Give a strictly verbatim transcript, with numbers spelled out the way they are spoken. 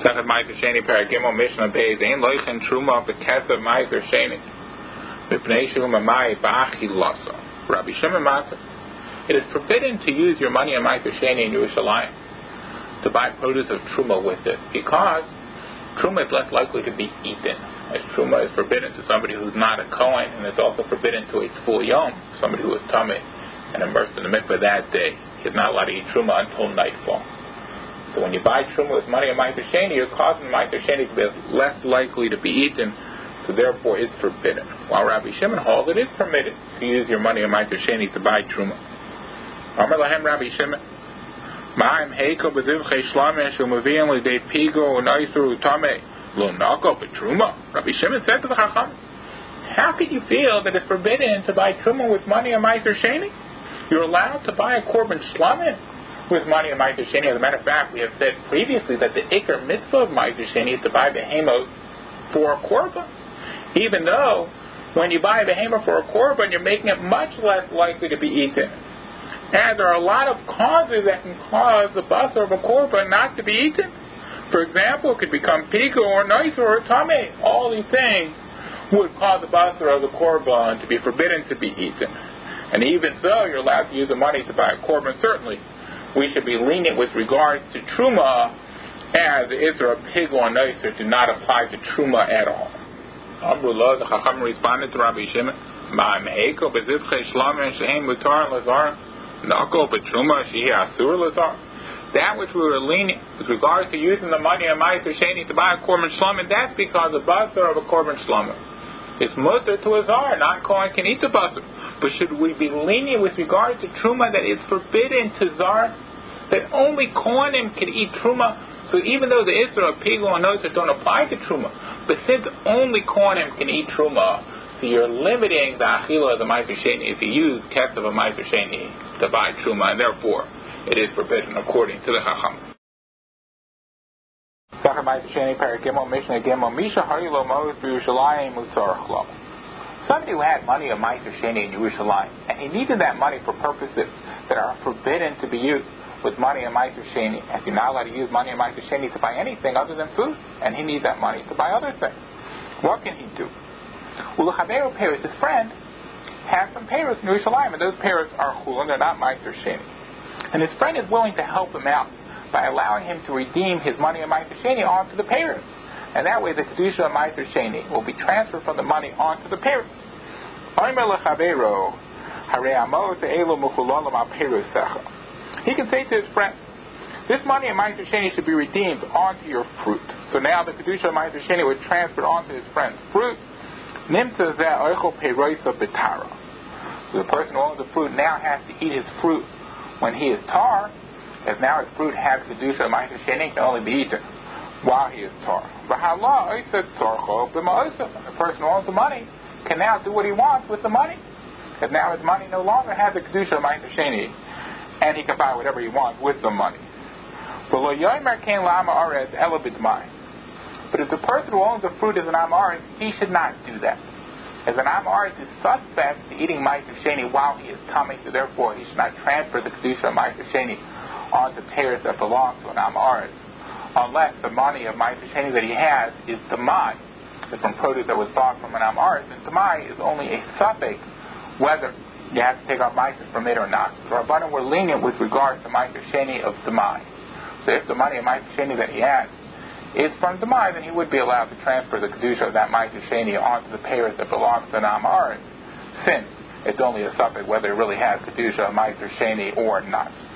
Second Ma'aser Sheni Paragimel Mishnah Beis Ein Loichen Truma B'Kesav Ma'aser Sheni Mipnei Shu Mamai Ba'achi Lasa. Rabbi Shimon Matzah. It is forbidden to use your money on Ma'aser Sheni in Yerushalayim to buy produce of Truma with it, because Truma is less likely to be eaten, as Truma is forbidden to somebody who's not a Kohen, and it's also forbidden to a Tzvul Yom, somebody who is Tameh and immersed in the mikveh that day. He's not allowed to eat Truma until nightfall. So when you buy Truma with money on Ma'aser Sheni, you're causing Ma'aser Sheni to be less likely to be eaten, so therefore it's forbidden. While Rabbi Shimon holds it is permitted to use your money on Ma'aser Sheni to buy Truma. Amar lahem Rabbi Shimon, Ma'im heiko b'zivchei shlamish u'maviim l'dei pigo u'naisur u'tameh lo nako b'truma. Rabbi Shimon said to the Chacham, how could you feel that it's forbidden to buy Truma with money on Ma'aser Sheni? You're allowed to buy a korban shlamim with money on Ma'aser Sheni. As a matter of fact, we have said previously that the ikar mitzvah of Ma'aser Sheni is to buy behemoth for a korban. Even though when you buy a behemoth for a korban, you're making it much less likely to be eaten. And there are a lot of causes that can cause the basar of a korban not to be eaten. For example, it could become pigo or nicer or tameh. All these things would cause the basar of the korban to be forbidden to be eaten. And even so, you're allowed to use the money to buy a korban. Certainly, we should be lenient with regards to truma, as the isra of pigo or nicer do not apply to truma at all. Amrullah, the Chacham responded to Rabbi Shimon, Ma'ameheko bezivchei shlamim she'en mutar lazar. That which we were lenient with regards to using the money of Ma'aser Sheni to buy a korban shlamim, that's because the basar of a korban shlamim is mutter to a zar. Not Kohen can eat the basar. But should we be lenient with regards to truma, that it's forbidden to zar, that only Kohanim can eat truma? So even though the isra of pigo and noser don't apply to truma, but since only Kohanim can eat truma, so you're limiting the achila of the Ma'aser Sheni if you use kesav of Ma'aser Sheni to buy truma, and therefore it is forbidden according to the Chacham. Somebody who had money of Ma'aser Sheni in Yerushalayim, and he needed that money for purposes that are forbidden to be used with money of Ma'aser Sheni, and you're not allowed to use money of Ma'aser Sheni to buy anything other than food, and he needs that money to buy other things. What can he do? Ulachaveru Paris, his friend, has some Paris in Yerushalayim, and those Paris are chulin, they're not Ma'aser Sheni. And his friend is willing to help him out by allowing him to redeem his money of Ma'aser Sheni onto the Paris. And that way the kedusha of Ma'aser Sheni will be transferred from the money onto the Paris. He can say to his friend, this money of Ma'aser Sheni should be redeemed onto your fruit. So now the kedusha of Ma'aser Sheni would transfer onto his friend's fruit. So the person who owns the fruit now has to eat his fruit when he is tar, as now his fruit has kedusha of Ma'aser Sheni, can only be eaten while he is tar. The person who owns the money can now do what he wants with the money, because now his money no longer has the kedusha of Ma'aser Sheni, and he can buy whatever he wants with the money. But if the person who owns the fruit is an Amaris, he should not do that. As an Amaris is suspect to eating Ma'aser Sheni while he is coming, so therefore he should not transfer the kedusha of Ma'aser Sheni onto Paris that belongs to an Amaris, unless the money of Ma'aser Sheni that he has is Tamai, it's from produce that was bought from an Amaris, and Tamai is only a suffix whether you have to take out Ma'aser from it or not. So Rabbanan were lenient with regards to Ma'aser Sheni of Tamai. So if the money of Ma'aser Sheni that he has is from Tamai, then he would be allowed to transfer the kedusha of that Ma'aser Sheni onto the Paris that belongs to an Amaris, since it's only a suffix whether it really has kedusha of Ma'aser Sheni or not.